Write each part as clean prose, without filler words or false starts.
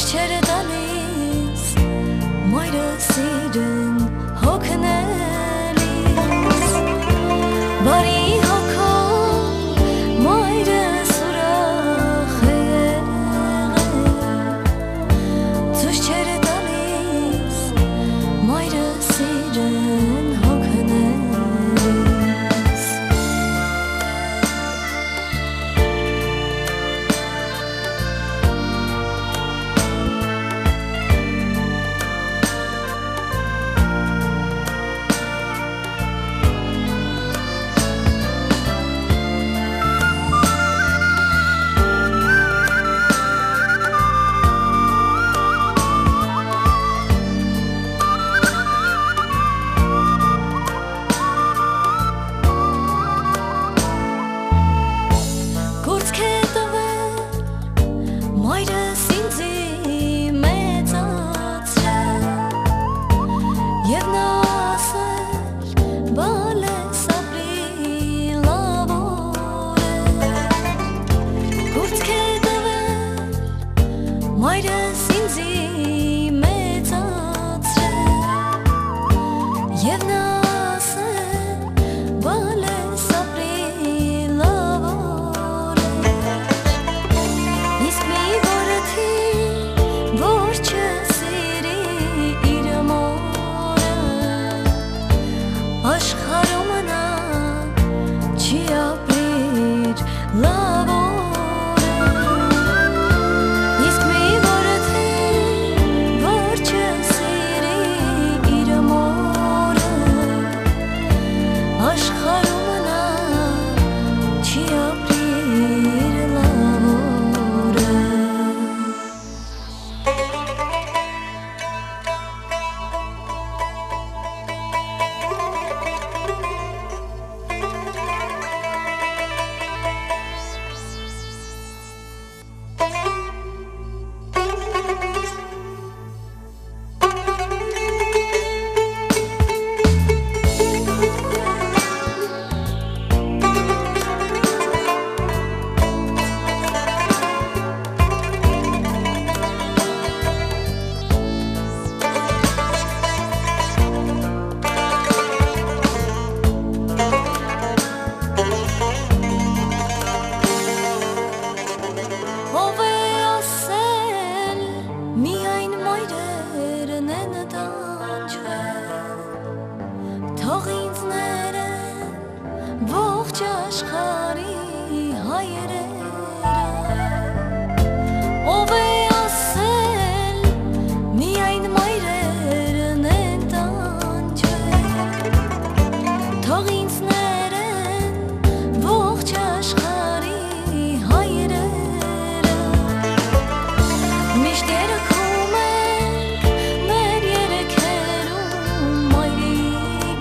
Չերտալիս մայրը սիրեն հոգնելիս բարի հոգո մայրը սուրախ է ցույց չերտալիս մայրը սիրեն հոգնելիս Մայրս ինձի մեծացրել և նա ասել բալես ապրի լավորել Կուրծք է տվել մայրս ինձի մեծացրել և նա ասել բալես ապրի լավորել Իսկ մի որ չսիրի իր մորը աշխարհում նա չի ապրիր լավորը Իսկ մի որ չսիրի իր մորը աշխարհում նա չի ապրիր լավորը Թող ինձ ներեն ողջ աշխարհի հայրերը Ով է ասել միայն մայրերն են տանջվել Թող ինձ ներեն ողջ աշխարհի հայրերը Միշտ երգում ենք մեր երգերում մայրիկ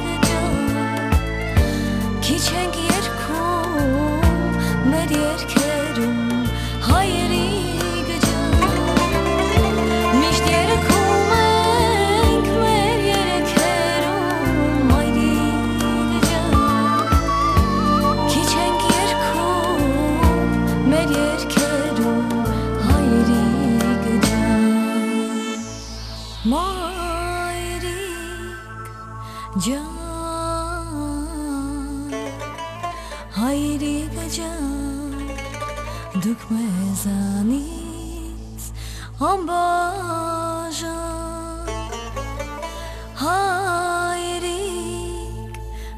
Քիչ ենք երգում մեր երգերում հայրիկ Միշտ երգում ենք մեր երգերում մայրիկ Քիչ ենք երգում մեր երգերում հայրիկ Մայրիկ ջան Հայրիկ ջան, դուք մեզանից անբաժան Հայրիկ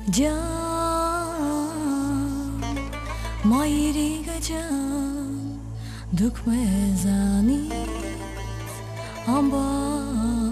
ջան, մայրիկ ջան, դուք մեզանից անբաժան